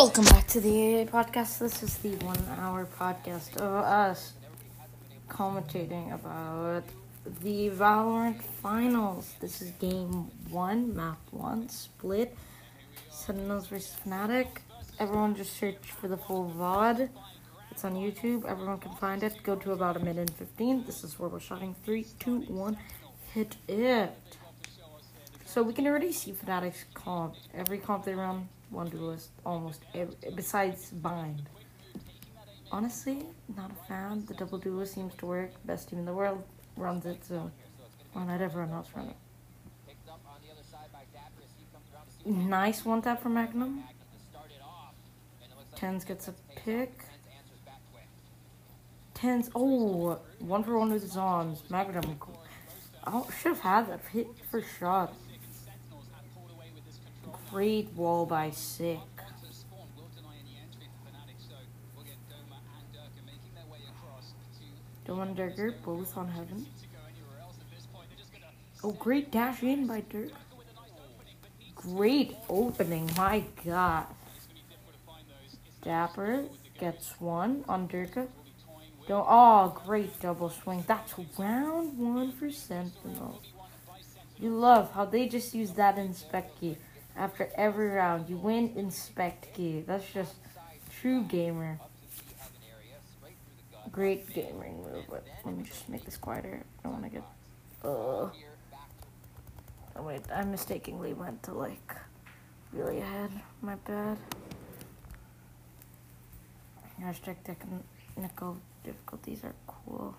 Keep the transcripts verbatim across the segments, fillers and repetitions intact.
Welcome back to the podcast. This is the one hour podcast of us commentating about the Valorant finals. This is game one, map one, split. Sentinels versus Fnatic. Everyone just search for the full V O D. It's on YouTube. Everyone can find it. Go to about a minute and fifteen. This is where we're shotting. Three, two, one. Hit it. So we can already see Fnatic's comp. Every comp they run, one duelist, almost every, besides Bind. Honestly, not a fan. The double duelist seems to work. Best team in the world runs it, so why not everyone else run it? Nice one tap from Magnum. Tens gets a pick. Tens, oh, one for one with his arms. Magnum, oh, should have had that hit for shot. Great wall by Sick. Doma and Durker both on Heaven. Oh, great dash in by Dirk. Great opening, my god. Dapper gets one on Durka. Don't, oh, great double swing. That's round one for Sentinels. You love how they just use that inspect key. After every round, you win inspect key. That's just true gamer. Great gaming move, but let me just make this quieter. I don't want to get... Uh, oh wait, I mistakenly went to like really ahead. My bad. Hashtag technical difficulties are cool.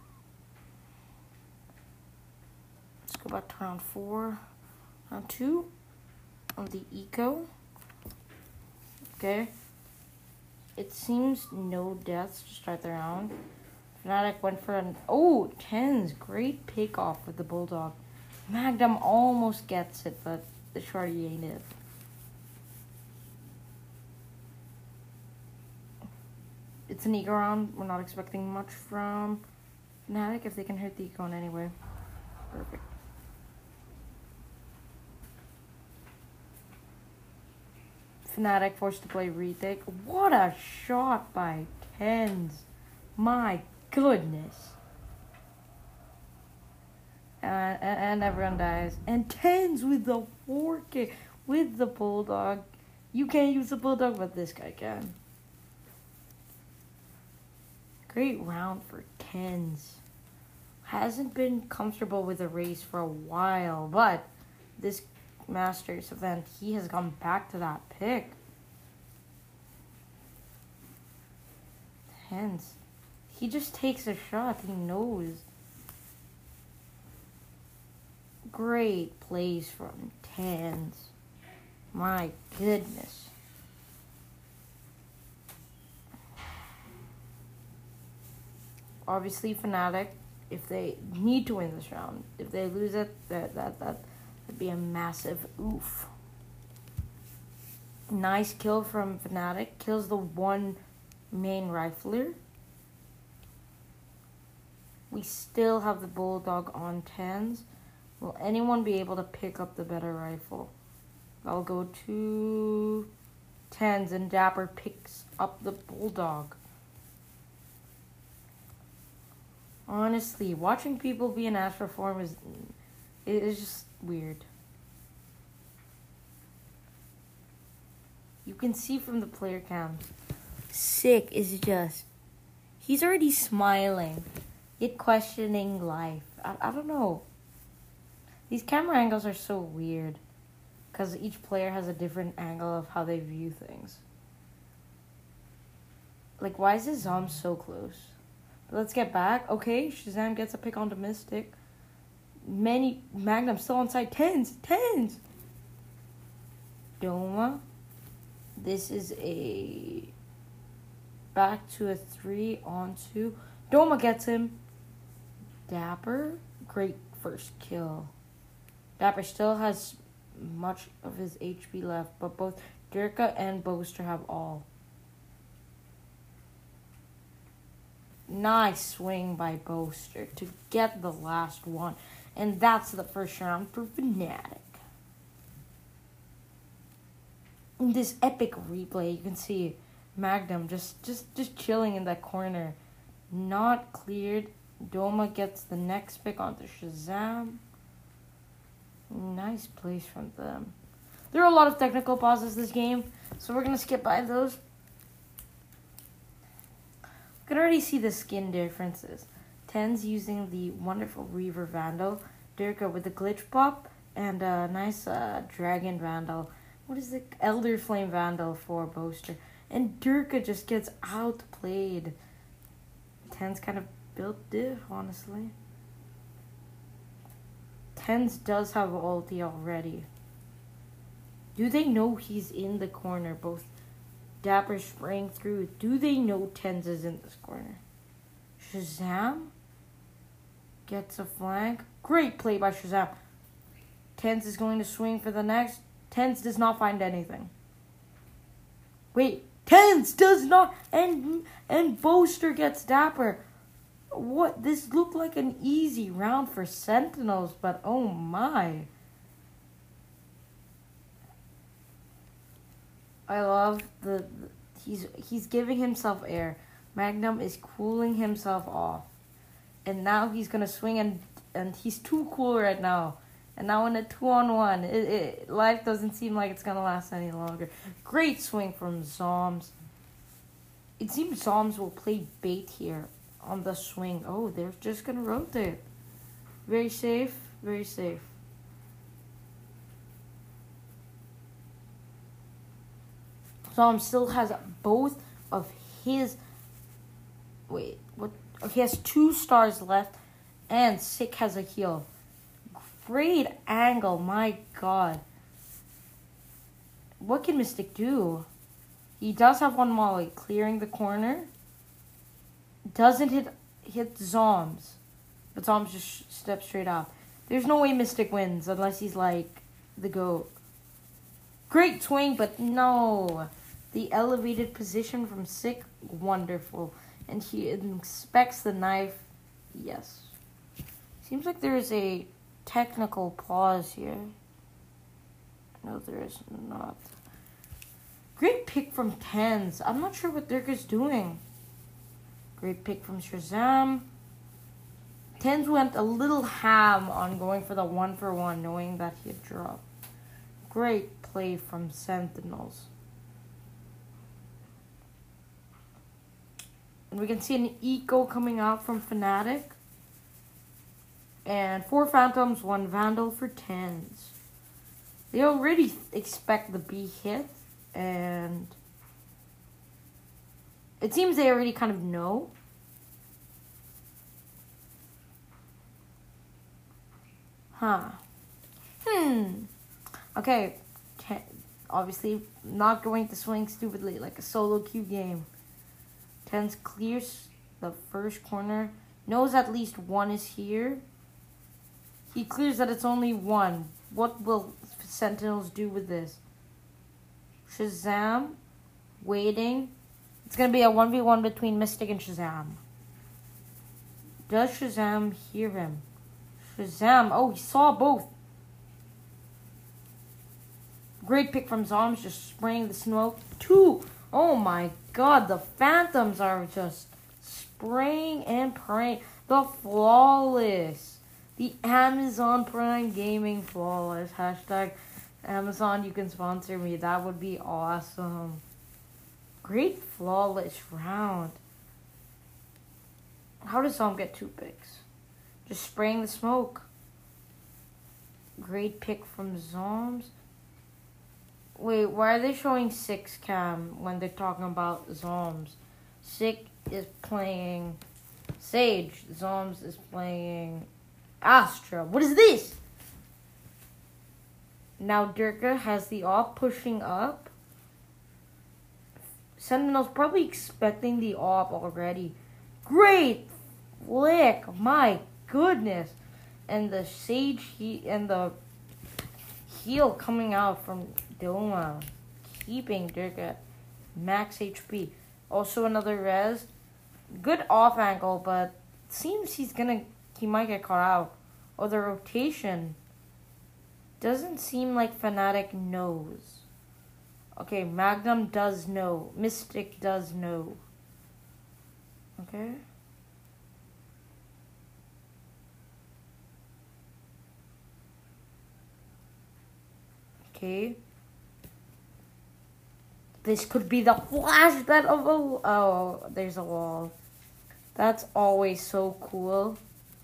Let's go back to round four. Round two. On the eco. Okay. It seems no deaths to start the round. Fnatic went for an... Oh, tens. Great pick off with the Bulldog. Magnum almost gets it, but the shorty ain't it. It's an eco round. We're not expecting much from Fnatic if they can hurt the eco in any way. Perfect. Fnatic forced to play retake. What a shot by tens. My goodness. Uh, and, and everyone dies. And tens with the four K. With the Bulldog. You can't use the Bulldog, but this guy can. Great round for tens. Hasn't been comfortable with the race for a while. But this Masters event, he has gone back to that pick. Hence, he just takes a shot. He knows. Great plays from tens. My goodness. Obviously, Fnatic, if they need to win this round, if they lose it, that that that. It'd be a massive oof. Nice kill from Fnatic. Kills the one main rifler. We still have the Bulldog on tens. Will anyone be able to pick up the better rifle? I'll go to tens and Dapper picks up the Bulldog. Honestly, watching people be in Astro form is... It is just weird. You can see from the player cam. Sick is just... He's already smiling. Yet questioning life. I, I don't know. These camera angles are so weird. Because each player has a different angle of how they view things. Like, why is his Zom so close? Let's get back. Okay, Shazam gets a pick onto Mystic. Many Magnum still on side. Tens, tens. Doma. This is a back to a three on two. Doma gets him. Dapper, great first kill. Dapper still has much of his H P left, but both Durka and Boaster have all. Nice swing by Boaster to get the last one. And that's the first round for Fnatic. in this epic replay, you can see Magnum just, just, just chilling in that corner. Not cleared. Doma gets the next pick onto Shazam. Nice place from them. There are a lot of technical pauses this game, so we're going to skip by those. You can already see the skin differences. Ten's using the wonderful Reaver Vandal. Durka with the Glitch Pop. And a nice uh, Dragon Vandal. What is the Elder Flame Vandal for Boaster? And Durka just gets outplayed. Ten's kind of built diff, honestly. Tens does have ulti already. Do they know he's in the corner? Both Dapper spraying through. Do they know Tens is in this corner? Shazam gets a flank. Great play by Shazam. Tens is going to swing for the next. Tens does not find anything. Wait, Tens does not, and and Boaster gets Dapper. What? This looked like an easy round for Sentinels, but oh my. I love the, the he's he's giving himself air. Magnum is cooling himself off. And now he's gonna swing and and he's too cool right now. And now in a two on one, it, it, life doesn't seem like it's gonna last any longer. Great swing from Zoms. It seems Zoms will play bait here on the swing. Oh, they're just gonna rotate. Very safe, very safe. Zom still has both of his. Wait, what? He has two stars left, and Sick has a heal. Great angle, my god. What can Mystic do? He does have one Molly, clearing the corner. Doesn't hit hit Zoms, but Zoms just steps straight up. There's no way Mystic wins unless he's like the GOAT. Great swing, but no. The elevated position from Sick, wonderful. And he inspects the knife. Yes. Seems like there is a technical pause here. No, there is not. Great pick from Tens. I'm not sure what Durka's doing. Great pick from Shazam. Tens went a little ham on going for the one for one, knowing that he had dropped. Great play from Sentinels. And we can see an eco coming out from Fnatic. And four Phantoms, one Vandal for Tens. They already expect the B hit. And it seems they already kind of know. Huh. Hmm. Okay. Obviously not going to swing stupidly like a solo queue game. Tens clears the first corner. Knows at least one is here. He clears that it's only one. What will Sentinels do with this? Shazam. Waiting. It's going to be a one v one between Mystic and Shazam. Does Shazam hear him? Shazam. Oh, he saw both. Great pick from Zoms. Just spraying the smoke. Two. Oh my god, the Phantoms are just spraying and praying. The flawless. The Amazon Prime Gaming flawless. Hashtag Amazon, you can sponsor me. That would be awesome. Great flawless round. How does Zom get two picks? Just spraying the smoke. Great pick from Zoms. Wait, why are they showing six cam when they're talking about Zoms? Sick is playing Sage. Zoms is playing Astra. What is this? Now Durka has the op pushing up. Sentinel's probably expecting the op already. Great flick. My goodness. And the Sage he and the heal coming out from Doma, keeping Durka max H P. Also another res. Good off angle, but seems he's gonna he might get caught out. Or the rotation doesn't seem like Fnatic knows. Okay, Magnum does know. Mystic does know. Okay. Okay. This could be the flashback of a... Oh, there's a wall. That's always so cool.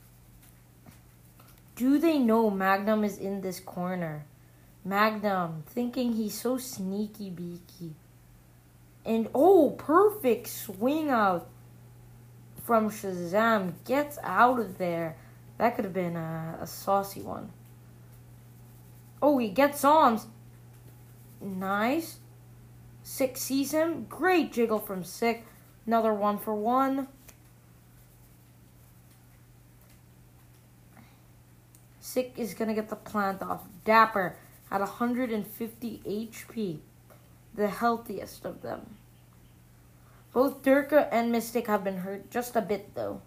Do they know Magnum is in this corner? Magnum, thinking he's so sneaky beaky. And, oh, perfect swing out from Shazam. Gets out of there. That could have been a, a saucy one. Oh, he gets on. Nice. Sick sees him. Great jiggle from Sick. Another one for one. Sick is going to get the plant off. Dapper at one hundred fifty H P. The healthiest of them. Both Durka and Mystic have been hurt just a bit though.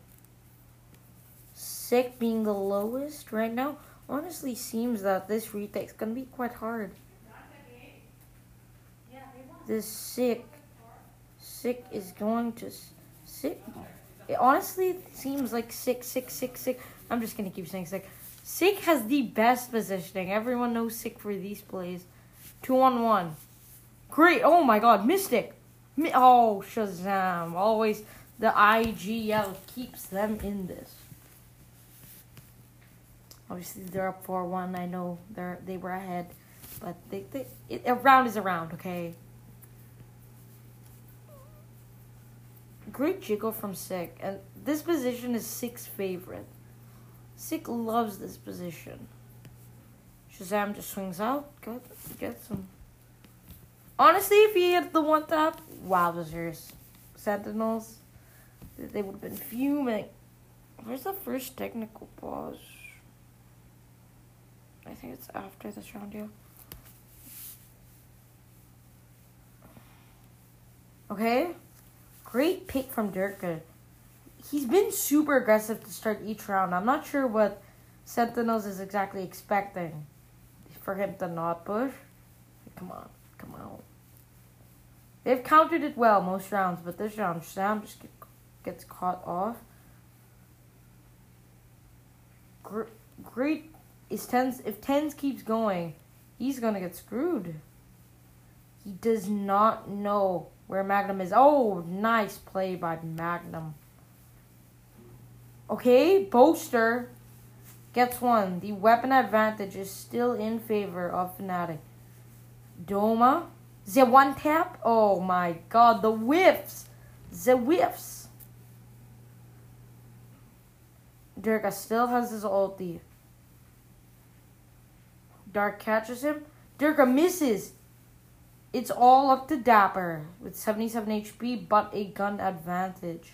Sick being the lowest right now. Honestly seems that this retake is going to be quite hard. This Sick, Sick is going to, Sick, it honestly seems like Sick, Sick, Sick, Sick, I'm just going to keep saying Sick. Sick has the best positioning. Everyone knows Sick for these plays. Two on one. Great, oh my god, Mystic. Mi- oh, Shazam. Always the I G L keeps them in this. Obviously, they're up four one. I know they're they were ahead. But they, they it, a round is a round, okay? Great jiggle from Sick. And this position is Sick's favorite. Sick loves this position. Shazam just swings out. Good. Gets him. Honestly, if he hit the one tap, wowzers. Sentinels, they would have been fuming. Where's the first technical pause? I think it's after this round, yeah. Okay. Great pick from Durka. He's been super aggressive to start each round. I'm not sure what Sentinels is exactly expecting for him to not push. Come on. Come on. They've countered it well most rounds, but this round, Sam just get, gets caught off. Gr- great. Is tens, if tens keeps going, he's going to get screwed. He does not know where Magnum is. Oh, nice play by Magnum. Okay, Boaster gets one. The weapon advantage is still in favor of Fnatic. Doma. The one tap. Oh my god, the whiffs. The whiffs. Durka still has his ulti. Dark catches him. Durka misses. It's all up to Dapper with seventy-seven H P, but a gun advantage.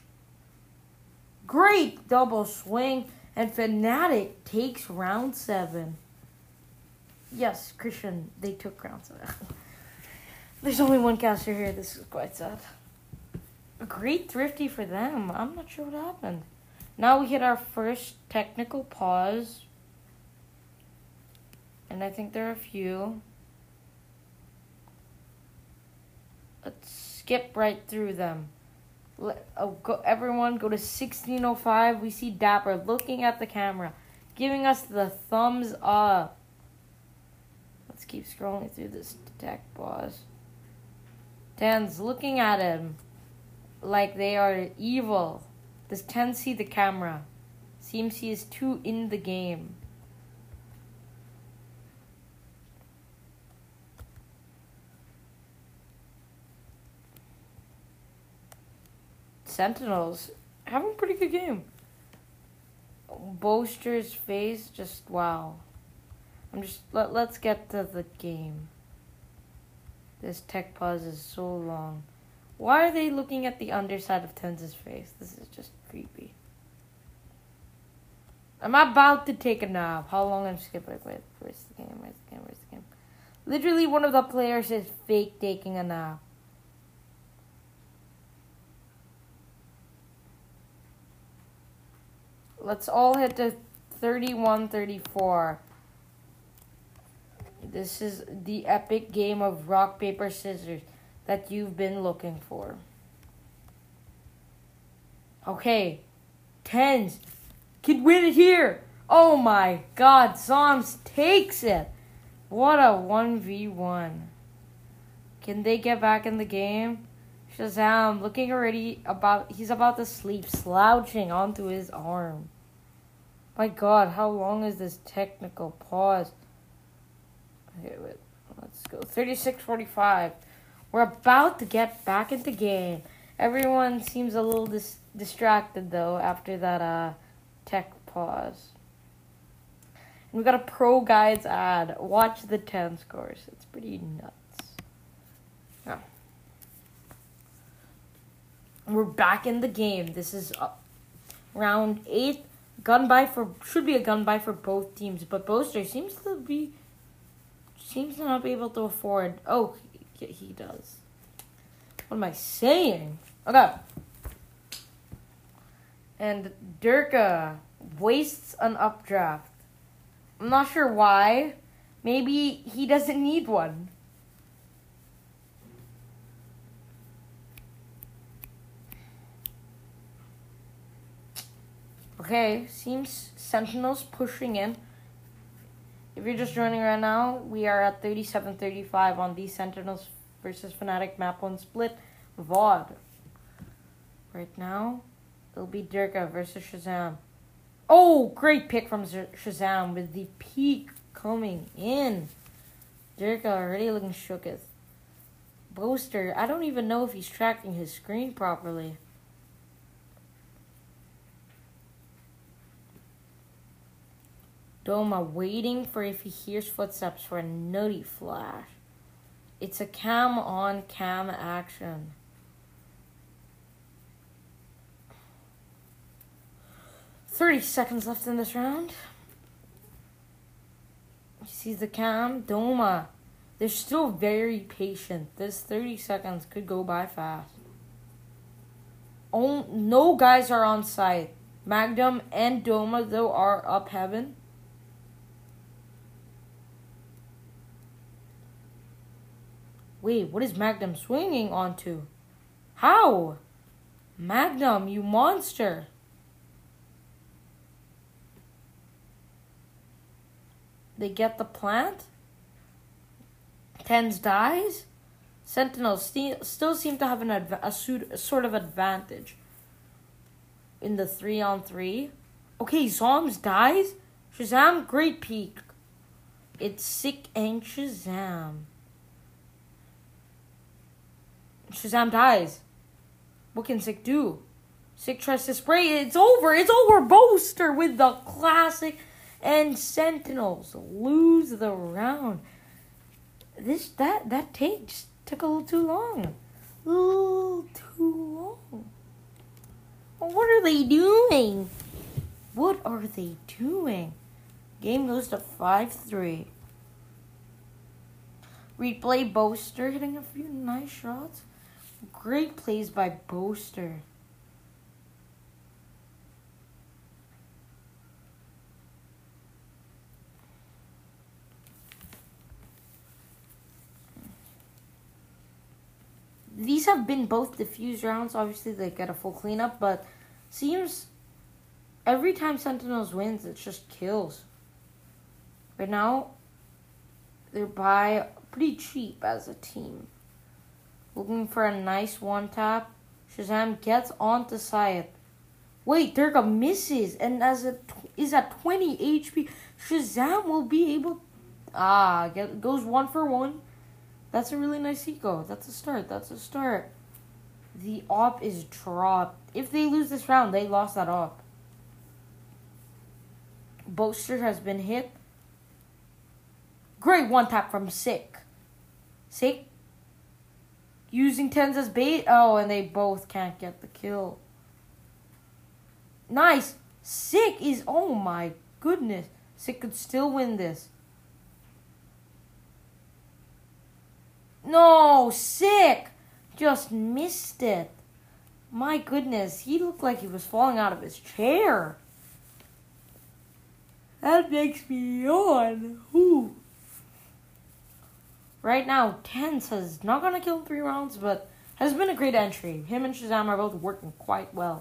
Great double swing, and Fnatic takes round seven. Yes, Christian, they took round seven. There's only one caster here. This is quite sad. A great thrifty for them. I'm not sure what happened. Now we hit our first technical pause. And I think there are a few. Let's skip right through them. Let, oh, go, everyone go to sixteen oh five. We see Dapper looking at the camera, giving us the thumbs up. Let's keep scrolling through this tech pause. Dan's looking at him like they are evil. Does Ten see the camera? Seems he is too in the game. Sentinels having a pretty good game. Boaster's face, just wow. I'm just let, let's get to the game. This tech pause is so long. Why are they looking at the underside of Tenz's face? This is just creepy. I'm about to take a nap. How long I'm skipping? Wait, where's the game? Where's the game? Where's the game? Literally, one of the players is fake taking a nap. Let's all hit to thirty-one thirty-four. This is the epic game of rock, paper, scissors that you've been looking for. Okay. Tens can win it here. Oh my god. Zoms takes it. What a one v one. Can they get back in the game? Shazam looking already about, he's about to sleep, slouching onto his arm. My god, how long is this technical pause? Okay, wait, let's go. thirty-six forty-five. We're about to get back into game. Everyone seems a little dis- distracted though after that uh tech pause. And we got a Pro Guides ad. Watch the ten scores. It's pretty nuts. Yeah. We're back in the game. This is uh, round eight. Gun buy for should be a gun buy for both teams, but Boaster seems to be seems to not be able to afford. Oh, he, he does. What am I saying? Okay. And Durka wastes an updraft. I'm not sure why. Maybe he doesn't need one. Okay, seems Sentinel's pushing in. If you're just joining right now, we are at thirty-seven thirty-five on the Sentinels versus Fnatic Map one split V O D. Right now, it'll be Durka versus Shazam. Oh, great pick from Shazam with the peak coming in. Durka already looking shooketh. Boaster, I don't even know if he's tracking his screen properly. Doma waiting for if he hears footsteps for a nutty flash. It's a cam on cam action. thirty seconds left in this round. He sees the cam. Doma. They're still very patient. This thirty seconds could go by fast. Oh, no guys are on site. Magnum and Doma, though, are up heaven. Wait, what is Magnum swinging onto? How? Magnum, you monster. They get the plant. Tens dies. Sentinels st- still seem to have an adva- a, suit- a sort of advantage in the three on three. Okay, Zoms dies. Shazam, great peak. It's Sick and Shazam. Shazam dies. What can Sick do? Sick tries to spray. It's over. It's over. Boaster with the classic. And Sentinels lose the round. This that that take just took a little too long. A little too long. What are they doing? What are they doing? Game goes to five three. Replay Boaster hitting a few nice shots. Great plays by Boaster. These have been both diffuse rounds. Obviously, they get a full cleanup, but seems every time Sentinels wins, it's just kills. Right now, they're by pretty cheap as a team. Looking for a nice one tap. Shazam gets onto Syed. Wait, Durga misses and as it is at twenty H P. Shazam will be able. Ah, get, goes one for one. That's a really nice eco. That's a start. That's a start. The op is dropped. If they lose this round, they lost that op. Boaster has been hit. Great one tap from Sick. Sick using tens as bait. Oh, and they both can't get the kill. Nice. Sick is, oh my goodness. Sick could still win this. No, Sick just missed it. My goodness, he looked like he was falling out of his chair. That makes me yawn. Ooh. Right now, Tens has not gonna kill three rounds, but has been a great entry. Him and Shazam are both working quite well.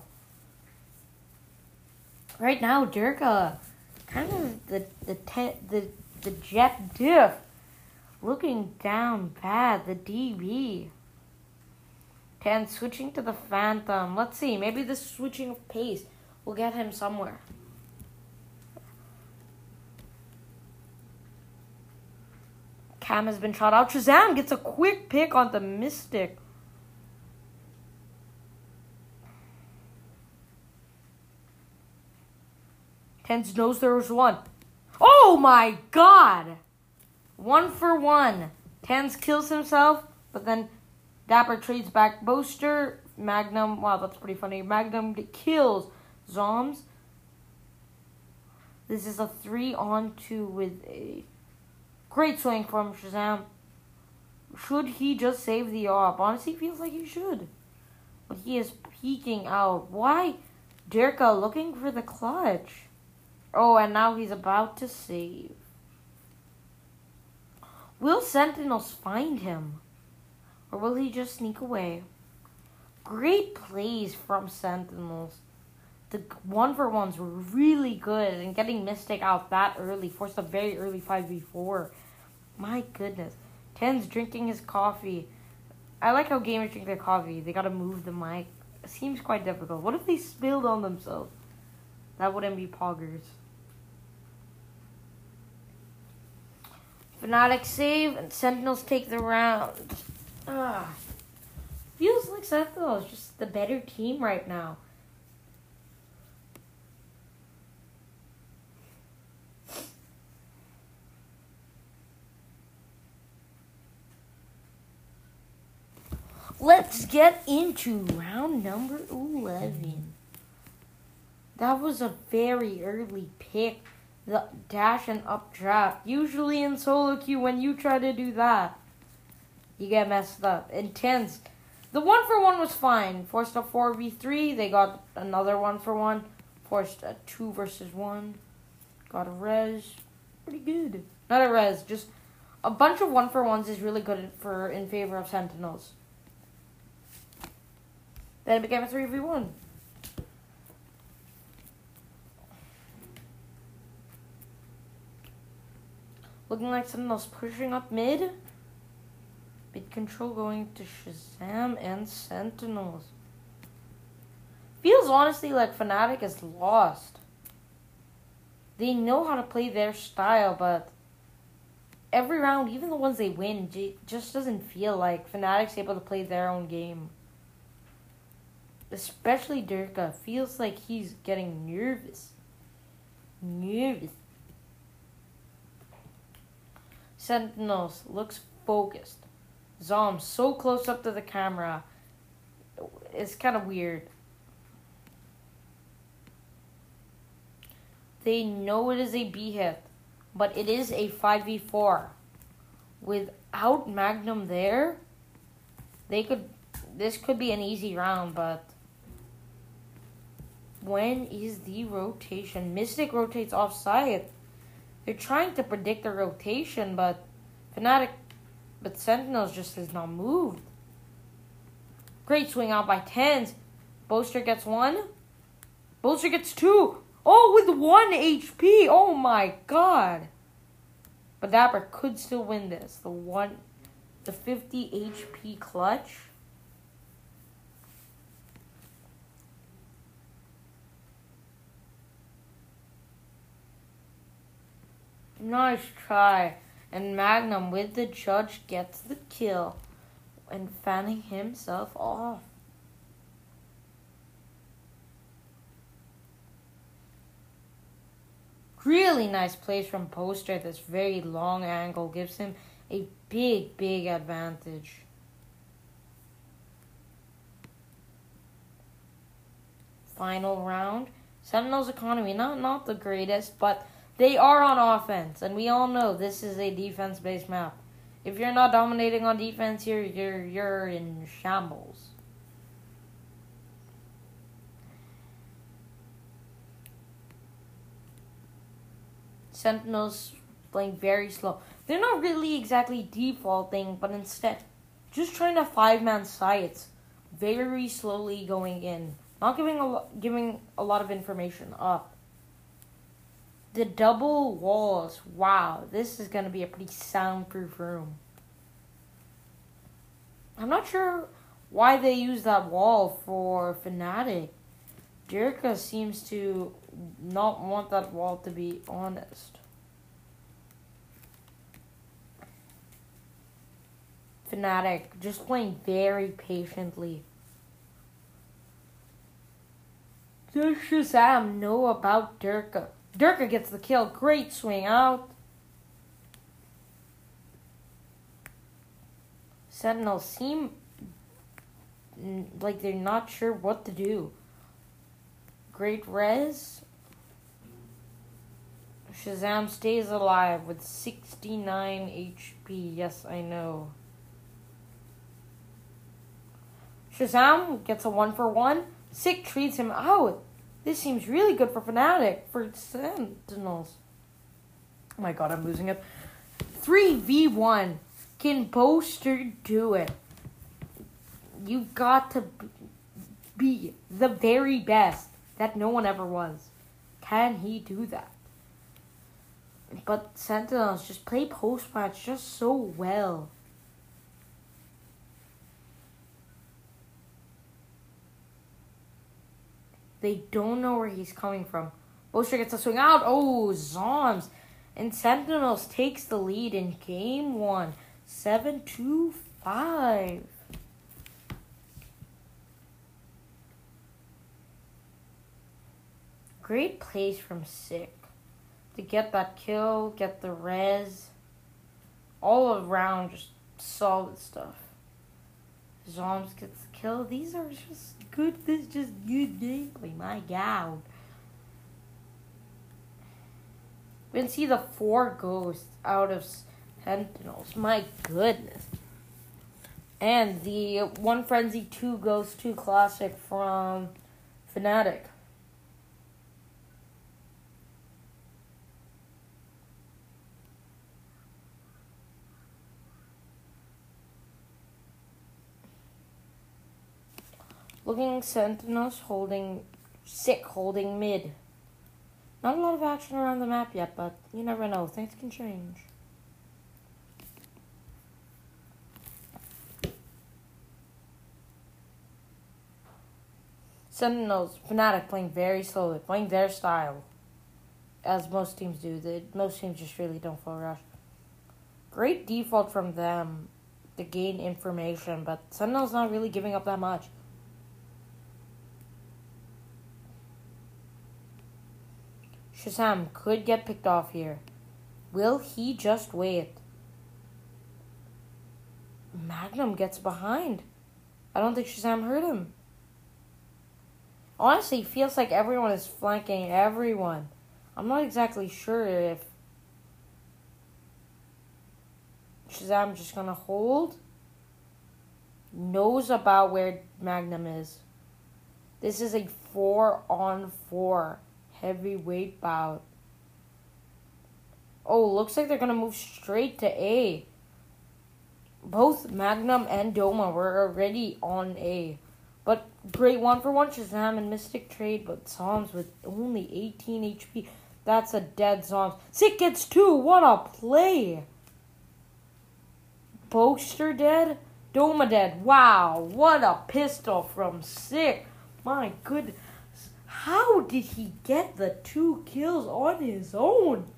Right now, Durka, kind of the the te- the the jet diff, looking down bad. The D B. Ten switching to the Phantom. Let's see. Maybe this switching of pace will get him somewhere. Cam has been shot out. Shazam gets a quick pick on the Mystic. Tens knows there was one. Oh my god! One for one. Tens kills himself, but then Dapper trades back Boaster. Magnum, wow, that's pretty funny. Magnum kills Zombs. This is a three on two with a great swing from Shazam. Should he just save the op? Honestly, feels like he should. But he is peeking out. Why? Durka looking for the clutch. Oh, and now he's about to save. Will Sentinels find him? Or will he just sneak away? Great plays from Sentinels. The one-for-ones were really good, and getting Mystic out that early forced a very early five v four. My goodness. Ten's drinking his coffee. I like how gamers drink their coffee. They gotta move the mic. It seems quite difficult. What if they spilled on themselves? That wouldn't be poggers. Fnatic save, and Sentinels take the round. Ah, feels like Sentinels is just the better team right now. Let's get into round number eleven. That was a very early pick. The dash and up draft. Usually in solo queue, when you try to do that, you get messed up. Intense. The one for one was fine. Forced a four v three. They got another one for one. Forced a two versus one. Got a res. Pretty good. Not a res. Just a bunch of one for ones is really good for in favor of Sentinels. Then it became a three v one. Looking like Sentinels pushing up mid. Mid control going to Shazam and Sentinels. Feels honestly like Fnatic is lost. They know how to play their style, but every round, even the ones they win, just doesn't feel like Fnatic's able to play their own game. Especially Durka. Feels like he's getting nervous. Nervous. Sentinels looks focused. Zom so close up to the camera. It's kind of weird. They know it is a B hit, but it is a five v four. Without Magnum there, they could. This could be an easy round, but when is the rotation? Mystic rotates offside. They're trying to predict the rotation, but Fnatic, but Sentinels just has not moved. Great swing out by Tens. Boaster gets one. Boaster gets two. Oh, with one H P. Oh my god. But Dapper could still win this. The one, the fifty H P clutch. Nice try. And Magnum with the judge gets the kill. And fanning himself off. Really nice plays from Boaster. This very long angle gives him a big, big advantage. Final round. Sentinels economy, not, not the greatest, but they are on offense, and we all know this is a defense-based map. If you're not dominating on defense, you're you're you're in shambles. Sentinels playing very slow. They're not really exactly defaulting, but instead just trying to five-man sights, very slowly going in, not giving a lo- giving a lot of information up. The double walls, wow, this is gonna be a pretty soundproof room. I'm not sure why they use that wall for Fnatic. Dirka seems to not want that wall, to be honest. Fnatic just playing very patiently. Does Shazam know about Dirka? Dirka gets the kill. Great swing out. Sentinels seem like they're not sure what to do. Great res. Shazam stays alive with sixty-nine H P. Yes, I know. Shazam gets a one for one. Sick treats him out. This seems really good for Fnatic, for Sentinels. Oh my god, I'm losing it. three v one. Can Boaster do it? You've got to be the very best that no one ever was. Can he do that? But Sentinels just play post-match just so well. They don't know where he's coming from. Boaster gets a swing out. Oh, Zoms. And Sentinels takes the lead in game one. seven to five. Great plays from Sick to get that kill, get the res. All around, just solid stuff. Zoms gets the kill. These are just good. This is just good gameplay. My god. We can see the four ghosts out of Sentinels. My goodness. And the One Frenzy two Ghost two Classic from Fnatic. Looking Sentinels holding, Sick holding mid. Not a lot of action around the map yet, but you never know. Things can change. Sentinels, Fnatic playing very slowly, playing their style. As most teams do. They, most teams just really don't full rush. Great default from them to gain information, but Sentinels not really giving up that much. Shazam could get picked off here. Will he just wait? Magnum gets behind. I don't think Shazam hurt him. Honestly, it feels like everyone is flanking everyone. I'm not exactly sure if Shazam just gonna hold. Knows about where Magnum is. This is a four on four heavyweight bout. Oh, looks like they're gonna move straight to A. Both Magnum and Doma were already on A. But great one for one Shazam and Mystic trade, but Zoms with only eighteen H P. That's a dead Zoms. Sick gets two. What a play. Boaster dead. Doma dead. Wow. What a pistol from Sick. My goodness. How did he get the two kills on his own?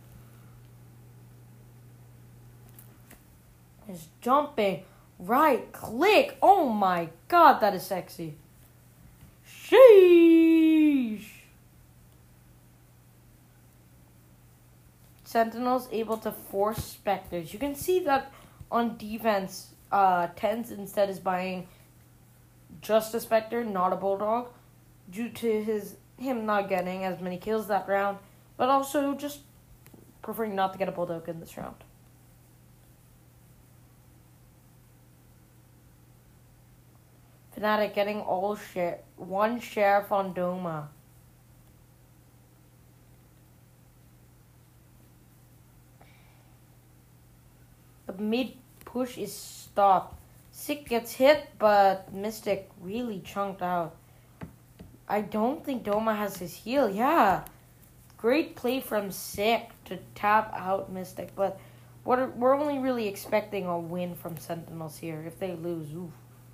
He's jumping. Right click. Oh my god, that is sexy. Sheesh. Sentinels able to force Spectres. You can see that on defense, uh, Tens instead is buying just a Spectre, not a Bulldog, due to his him not getting as many kills that round, but also just preferring not to get a Bulldog in this round. Fnatic getting all share, one Sheriff on Doma. mid push is stopped. Sick gets hit, but Mystic really chunked out. I don't think Doma has his heal. Yeah. Great play from Sick to tap out Mystic, but what are, we're only really expecting a win from Sentinels here. If they lose, oof.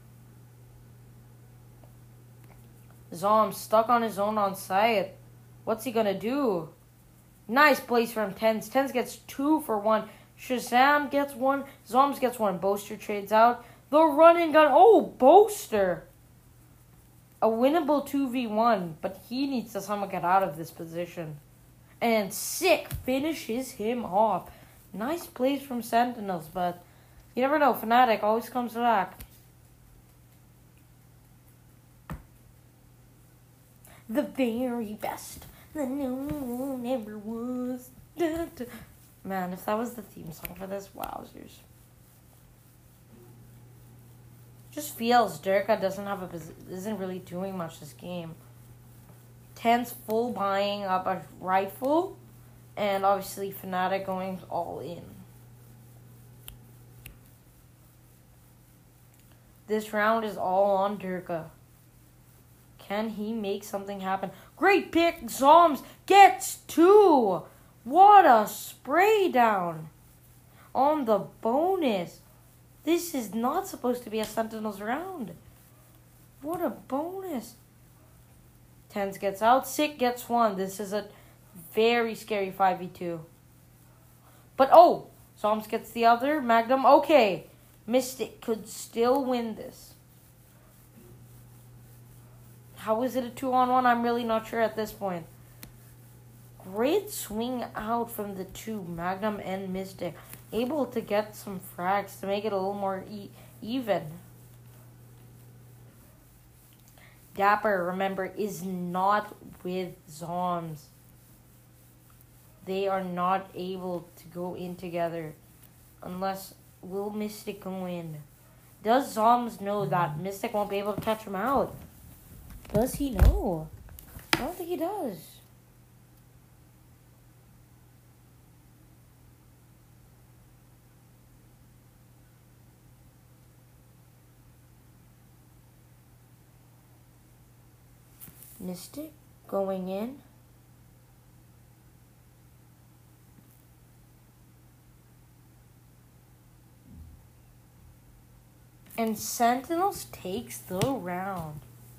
Zom stuck on his own on site. What's he gonna do? Nice place from Tens. Tens gets two for one. Shazam gets one. Zoms gets one. Boaster trades out. The running gun. Oh, Boaster. A winnable two v one, but he needs to somehow get out of this position. And Sick finishes him off. Nice plays from Sentinels, but you never know. Fnatic always comes back. The very best. The no one ever was. Da, da. Man, if that was the theme song for this, wowzers. Just feels Durka doesn't have a isn't really doing much this game. Ten's full buying up a rifle, and obviously Fnatic going all in. This round is all on Durka. Can he make something happen? Great pick. Zoms gets two. What a spray down on the bonus. This is not supposed to be a Sentinels round. What a bonus. Tens gets out. Sick gets one. This is a very scary five v two. But oh, Zoms gets the other. Magnum. Okay. Mystic could still win this. How is it a two on one? I'm really not sure at this point. Great swing out from the two, Magnum and Mystic. Able to get some frags to make it a little more e- even. Dapper, remember, is not with Zoms. They are not able to go in together. Unless, will Mystic go in? Does Zoms know that Mystic won't be able to catch him out? Does he know? I don't think he does. Mystic going in. And Sentinels takes the round.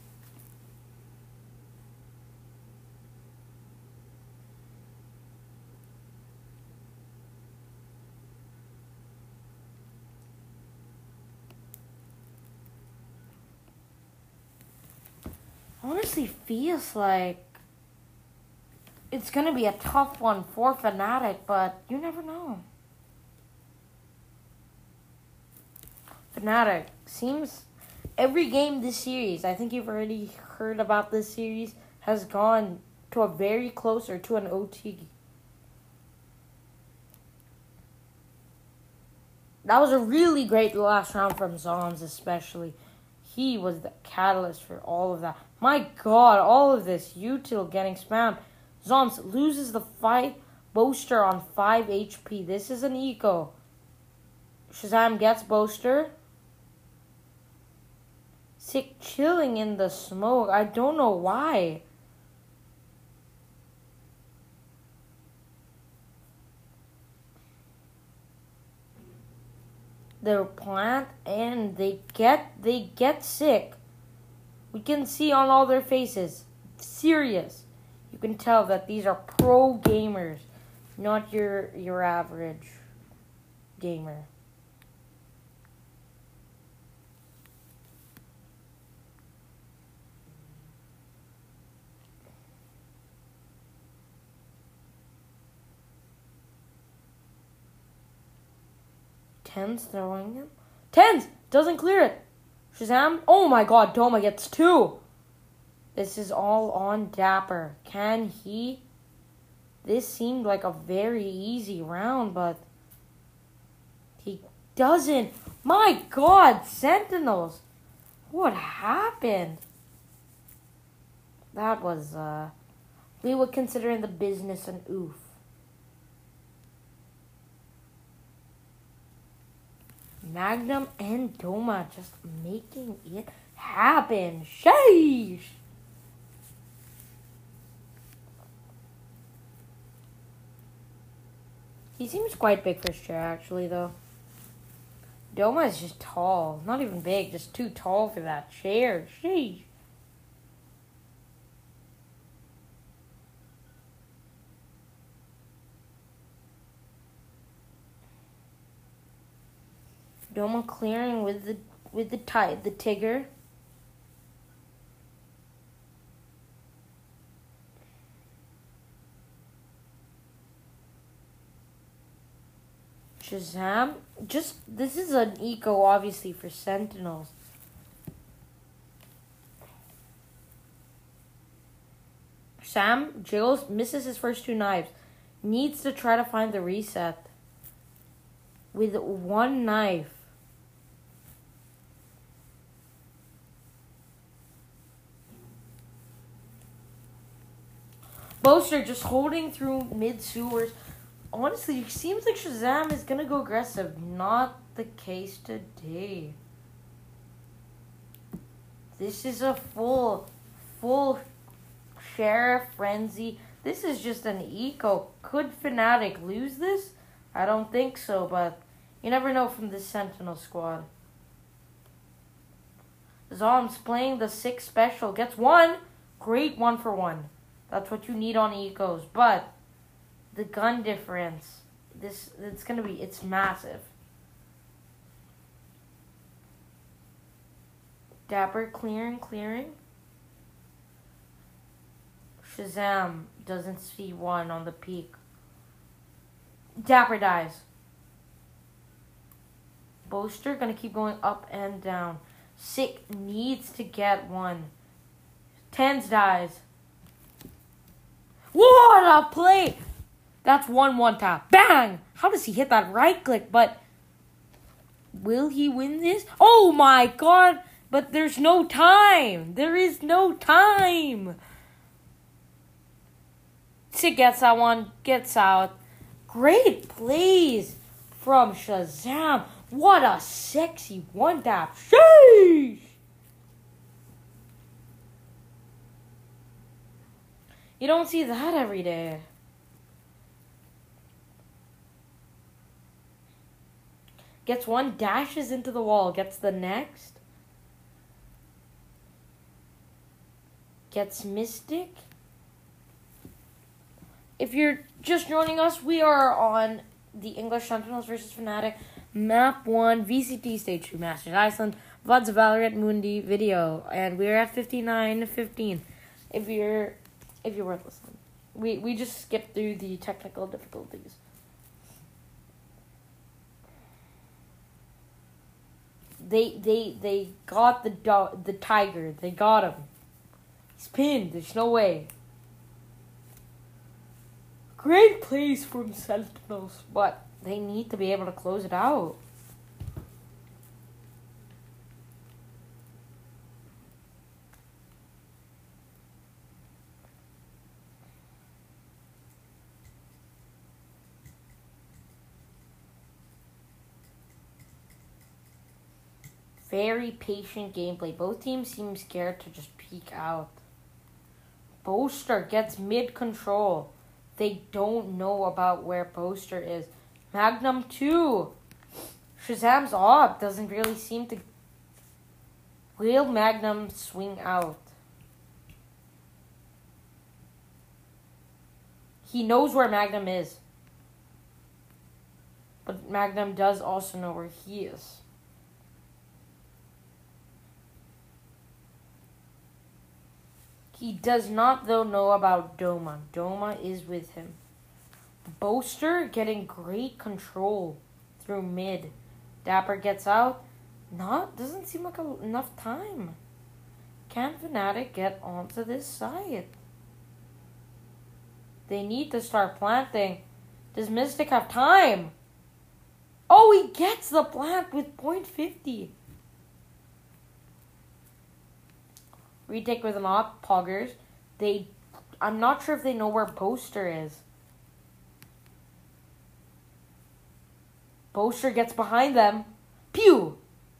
Honestly feels like it's going to be a tough one for Fnatic, but you never know. Fnatic seems every game this series, I think you've already heard about this series, has gone to a very close or to an O T. That was a really great last round from Zoms especially. He was the catalyst for all of that. My God, all of this. Util getting spammed. Zoms loses the fight. Boaster on five H P. This is an eco. Shazam gets Boaster. Sick chilling in the smoke. I don't know why. Their plant and they get they get Sick. We can see on all their faces. Serious. You can tell that these are pro gamers, not your your average gamer. Tens throwing him. Tens doesn't clear it. Shazam. Oh my God, Doma gets two. This is all on Dapper. Can he? This seemed like a very easy round, but he doesn't. My God, Sentinels. What happened? That was, uh, we would consider in the business an oof. Magnum and Doma just making it happen. Sheesh! He seems quite big for his chair, actually, though. Doma is just tall. Not even big, just too tall for that chair. Sheesh. Doma clearing with the with the ti- the Tigger. Shazam, just this is an eco obviously for Sentinels. Sam jiggles, misses his first two knives, needs to try to find the reset with one knife. Boaster just holding through mid sewers. Honestly, it seems like Shazam is gonna go aggressive. Not the case today. This is a full, full Sheriff Frenzy. This is just an eco. Could Fnatic lose this? I don't think so, but you never know from this Sentinel squad. Zom's playing the six special. Gets one. Great one for one. That's what you need on ecos. But the gun difference, this it's gonna be it's massive. Dapper clearing, clearing. Shazam doesn't see one on the peak. Dapper dies. Boaster gonna keep going up and down. Sick needs to get one. Tens dies. What a play! That's one one tap. Bang! How does he hit that right click? But will he win this? Oh my god! But there's no time. There is no time. Sick gets that one. Gets out. Great plays from Shazam. What a sexy one tap. Sheesh! You don't see that every day. Gets one, dashes into the wall, gets the next. Gets Mystic. If you're just joining us, we are on the English Sentinels versus Fnatic Map one V C T Stage two Masters Iceland V O Ds Valorant Mundi video. And we're at fifty-nine fifteen. If you're if you're worth listening. We we just skipped through the technical difficulties. They they they got the do- the tiger. They got him. He's pinned. There's no way. Great plays from Sentinels, but they need to be able to close it out. Very patient gameplay. Both teams seem scared to just peek out. Boaster gets mid-control. They don't know about where Boaster is. Magnum two. Shazam's op doesn't really seem to... Will Magnum swing out? He knows where Magnum is. But Magnum does also know where he is. He does not, though, know about Doma. Doma is with him. Boaster getting great control through mid. Dapper gets out. Not, doesn't seem like a, enough time. Can Fnatic get onto this side? They need to start planting. Does Mystic have time? Oh, he gets the plant with point fifty. Retake with an op, Poggers. They, I'm not sure if they know where Boaster is. Boaster gets behind them. Pew!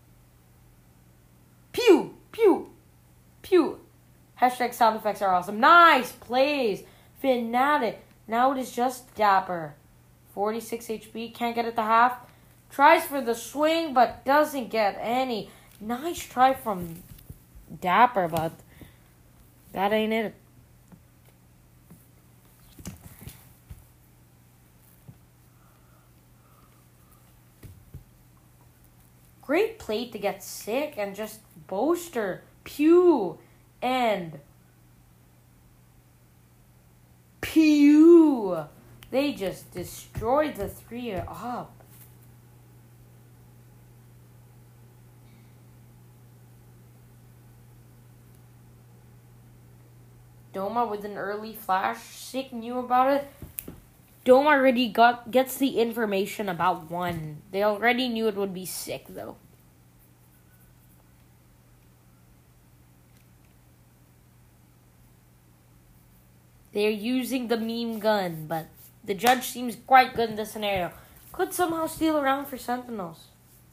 Pew! Pew! Pew! Hashtag sound effects are awesome. Nice plays! Fnatic. Now it is just Dapper. forty-six H P. Can't get it to half. Tries for the swing, but doesn't get any. Nice try from Dapper, but that ain't it. Great play to get sick and just Boaster, Pew, and Pew. They just destroyed the three up. Doma with an early flash. Sick knew about it. Doma already got gets the information about one. They already knew it would be sick though. They're using the meme gun, but the judge seems quite good in this scenario. Could somehow steal around for Sentinels.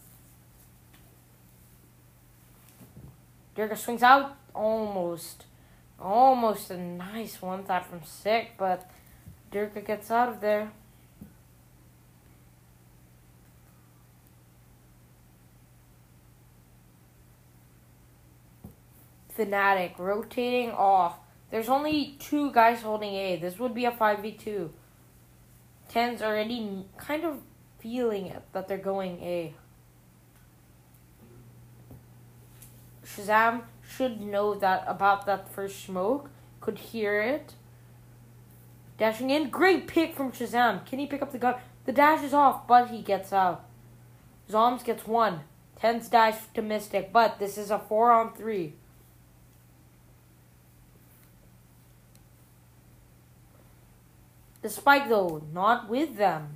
Durga swings out. Almost. Almost a nice one thought from Sick, but Durga gets out of there. Fnatic rotating off. There's only two guys holding A. This would be a five v two. Ten's already kind of feeling it that they're going A. Shazam should know that about that first smoke. Could hear it. Dashing in. Great pick from Shazam. Can he pick up the gun? The dash is off, but he gets out. Zoms gets one. Ten's dash to Mystic, but this is a four on three. The spike, though, not with them.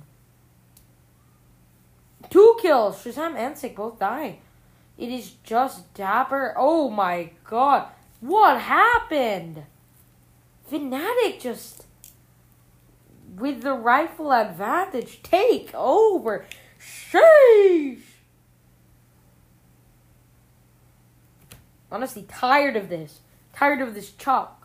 Two kills. Shazam and Sick both die. It is just Dapper. Oh my god. What happened? Fnatic just, with the rifle advantage, take over. Sheesh. Honestly, tired of this. Tired of this chalk.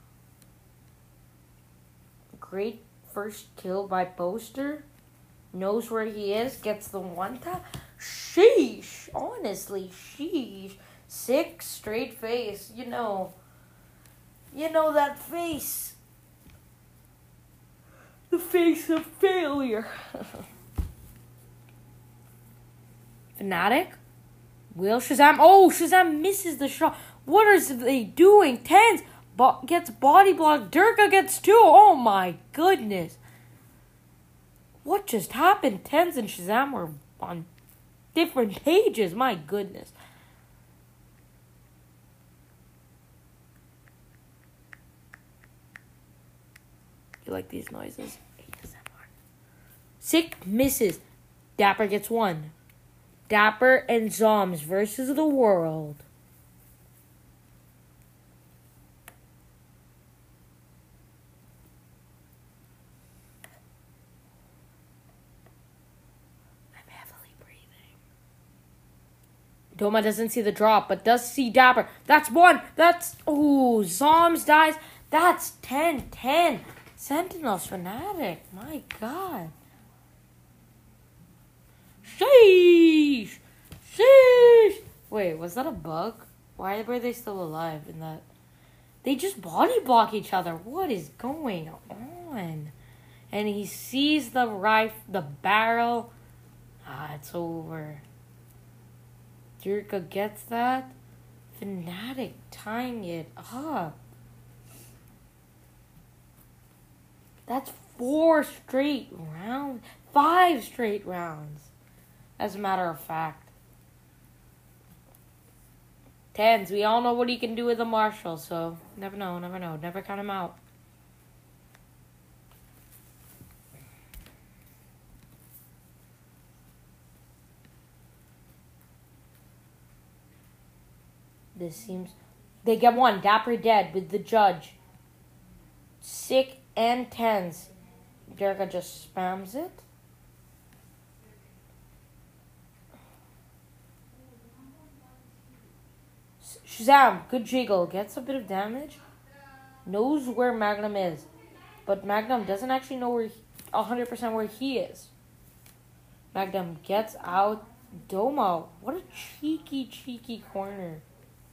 Great first kill by Boaster. Knows where he is. Gets the one tap. Sheesh. Honestly, sheesh. Sick, straight face. You know. You know that face. The face of failure. Fnatic. Will Shazam. Oh, Shazam misses the shot. What are they doing? Tens. Bo- gets body blocked. Durga gets two. Oh my goodness. What just happened? Tens and Shazam were on different pages. My goodness. You like these noises? A S M R. Sick misses. Dapper gets one. Dapper and Zoms versus the world. Doma doesn't see the drop, but does see Dapper. That's one. That's... Oh, Zoms dies. That's ten ten. Sentinels Fnatic. My god. Sheesh. Sheesh. Wait, was that a bug? Why were they still alive in that? They just body block each other. What is going on? And he sees the rifle, the barrel. Ah, it's over. Durga gets that. Fnatic tying it up. That's four straight rounds. Five straight rounds. As a matter of fact. Tens, we all know what he can do with a Marshall, so never know, never know. Never count him out. This seems... They get one. Dapper dead with the judge. Sick and Tens. Durga just spams it. Shazam, good jiggle. Gets a bit of damage. Knows where Magnum is. But Magnum doesn't actually know where he, one hundred percent where he is. Magnum gets out. Domo. What a cheeky, cheeky corner.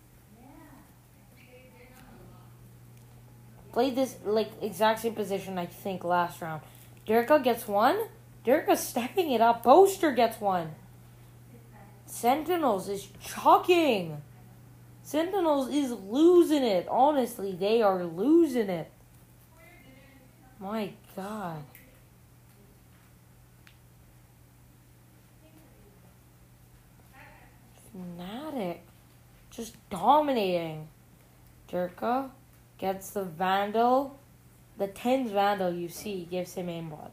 Played this, like, exact same position, I think, last round. Derka gets one. Derka's stepping it up. Boaster gets one. Sentinels is chucking. Sentinels is losing it. Honestly, they are losing it. My God. Fnatic. Just dominating. Derka gets the Vandal. The tens Vandal, you see, gives him aimbot.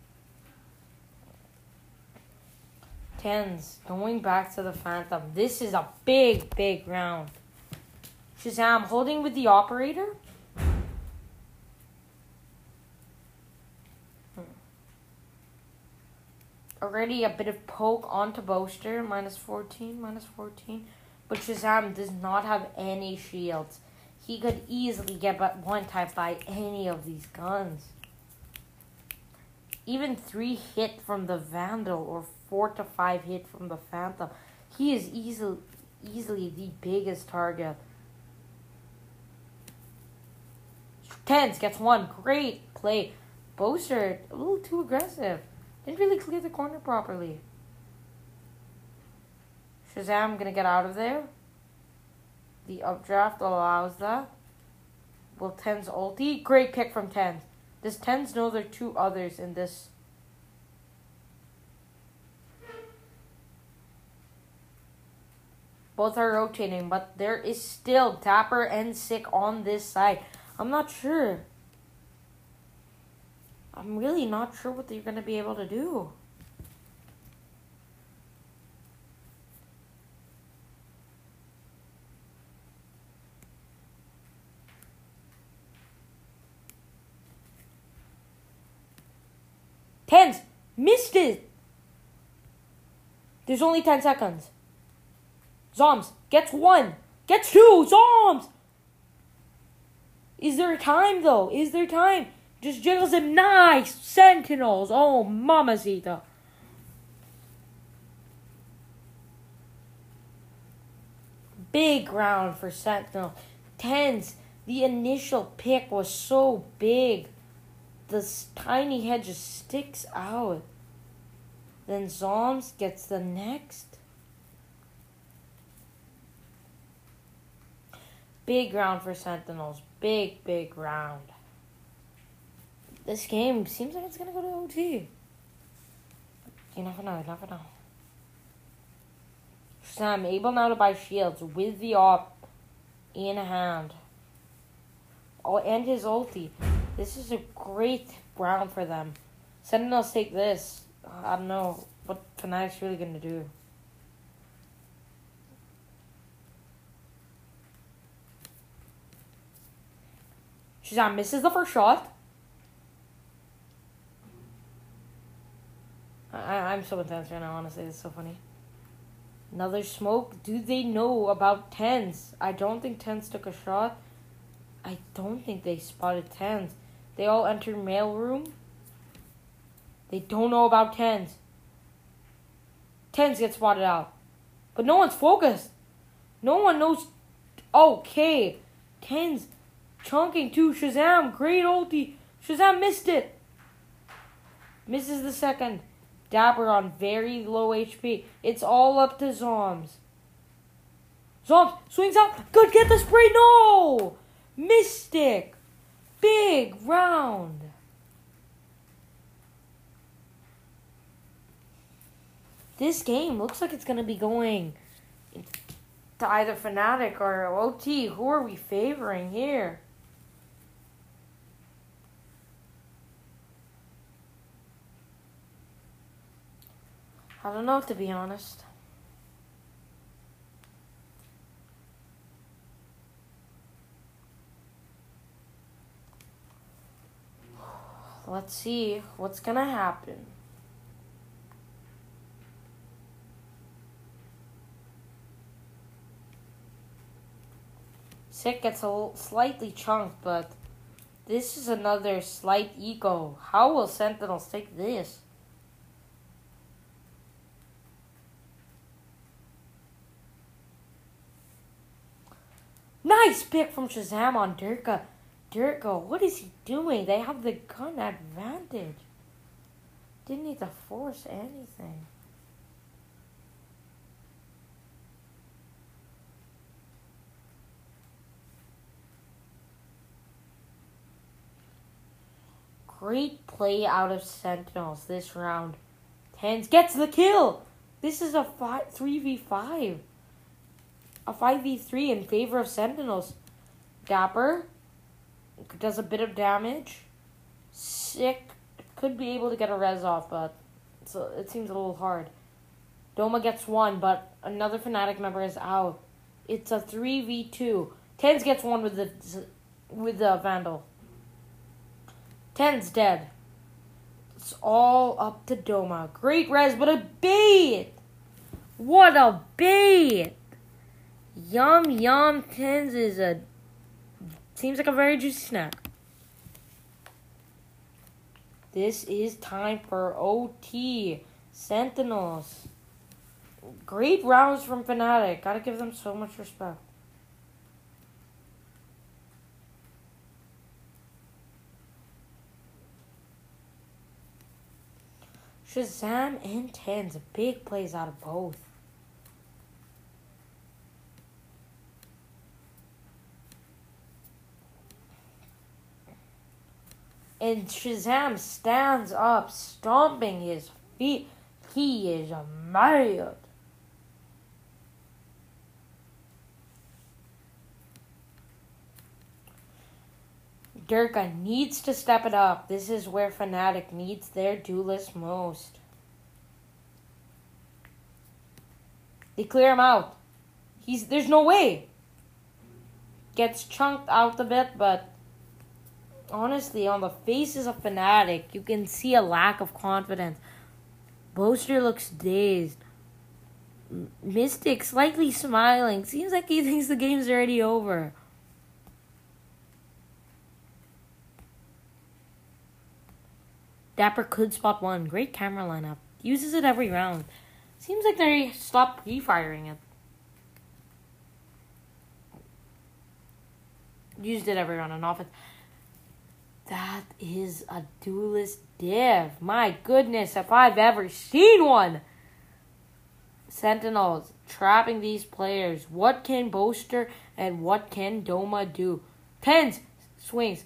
tens going back to the Phantom. This is a big, big round. Shazam holding with the operator. Hmm. Already a bit of poke onto Boaster. Minus fourteen, minus fourteen. But Shazam does not have any shields. He could easily get but one tap by any of these guns. Even three hit from the Vandal or four to five hit from the Phantom. He is easily easily the biggest target. tens gets one. Great play. Boaster, a little too aggressive. Didn't really clear the corner properly. Shazam gonna get out of there. The updraft allows that. Will tens ulti? Great pick from tens. Does tens know there are two others in this? Both are rotating, but there is still Dapper and Sick on this side. I'm not sure. I'm really not sure what they're going to be able to do. Tens! Missed it! There's only ten seconds. Zoms gets one. Gets two. Zoms! Is there time, though? Is there time? Just jiggles him. Nice! Sentinels. Oh, mamacita. Big round for Sentinel. Tens. The initial pick was so big. This tiny head just sticks out. Then Zoms gets the next. Big round for Sentinels. Big, big round. This game seems like it's going to go to O T. You never know, you never know. Sam able now to buy shields with the op in hand. Oh, and his ulti. This is a great round for them. Sentinels take this. I don't know what Fnatic's really going to do. Shazam misses the first shot. I, I'm so intense right now, honestly. It's so funny. Another smoke. Do they know about tens? I don't think tens took a shot. I don't think they spotted tens. They all enter mailroom. They don't know about tens. Tens get spotted out. But no one's focused. No one knows. Okay. Tens chunking to Shazam. Great ulti. Shazam missed it. Misses the second. Dapper on very low H P. It's all up to Zoms. Zoms swings out. Good, get the spray. No! Mystic. Big round. This game looks like it's going to be going to either Fnatic or O T. Who are we favoring here? I don't know, to be honest. Let's see what's gonna happen. Sick gets a little, slightly chunked, but this is another slight eco. How will Sentinels take this? Nice pick from Shazam on Durka. Durka, what is he doing? They have the gun advantage. Didn't need to force anything. Great play out of Sentinels this round. Tens gets the kill. This is a five, three v five. A five v three in favor of Sentinels. Dapper does a bit of damage. Sick could be able to get a res off, but it's a, it seems a little hard. Doma gets one, but another Fnatic member is out. It's a three v two. Tens gets one with the with the Vandal. Ten's dead. It's all up to Doma. Great res, but a bait! What a bait! Yum yum. Tens is a seems like a very juicy snack. This is time for O T. Sentinels. Great rounds from Fnatic. Gotta give them so much respect. Shazam and Tens. Big plays out of both. And Shazam stands up, stomping his feet. He is mad. Durka needs to step it up. This is where Fnatic needs their duelist most. They clear him out. He's there's no way. Gets chunked out a bit, but honestly, on the faces of Fnatic, you can see a lack of confidence. Boaster looks dazed. Mystic slightly smiling. Seems like he thinks the game's already over. Dapper could spot one. Great camera lineup. Uses it every round. Seems like they stopped pre-firing it. Used it every round on offense. That is a duelist div. My goodness, if I've ever seen one. Sentinels trapping these players. What can Boaster and what can Doma do? Tens swings.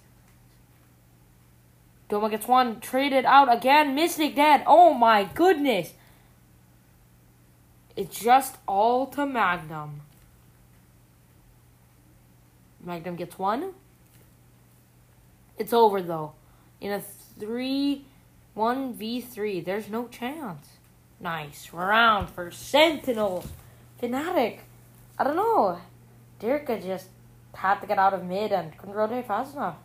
Doma gets one. Traded out again. Mystic dead. Oh my goodness. It's just all to Magnum. Magnum gets one. It's over though. In a three one v three. There's no chance. Nice round for Sentinels. Fnatic. I don't know. Durka just had to get out of mid and couldn't rotate fast enough.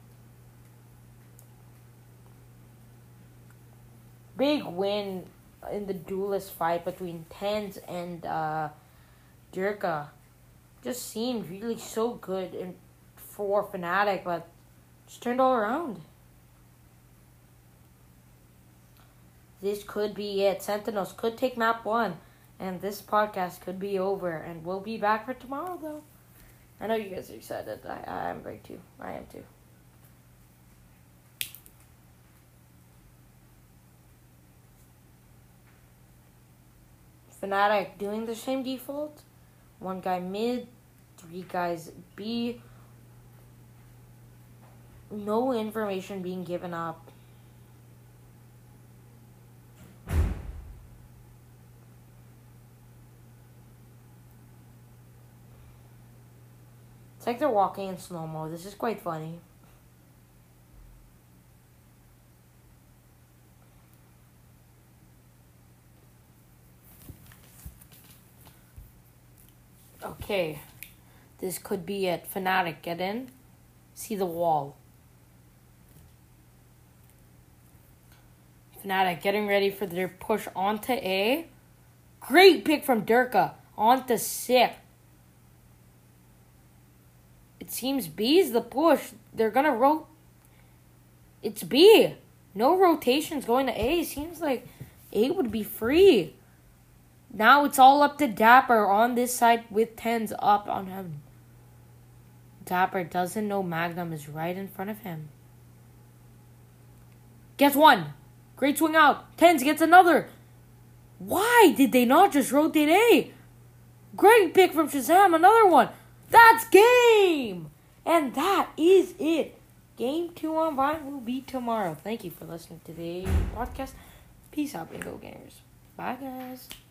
Big win in the duelist fight between Tens and uh, Durka. Just seemed really so good in, for Fnatic, but just turned all around. This could be it. Sentinels could take map one, and this podcast could be over. And we'll be back for tomorrow, though. I know you guys are excited. I, I am very too. I am too. Fnatic doing the same default. One guy mid, three guys B. No information being given up. It's like they're walking in slow-mo. This is quite funny. Okay, this could be it. Fnatic, get in. See the wall. Fnatic getting ready for their push onto A. Great pick from Durka. Onto Sick. It seems B's the push. They're gonna rotate. It's B. No rotations going to A. Seems like A would be free. Now it's all up to Dapper on this side with tens up on him. Dapper doesn't know Magnum is right in front of him. Gets one. Great swing out. Tens gets another. Why did they not just rotate A? Great pick from Shazam. Another one. That's game. And that is it. Game two on Vine will be tomorrow. Thank you for listening to the podcast. Peace out, Bingo Gamers. Bye, guys.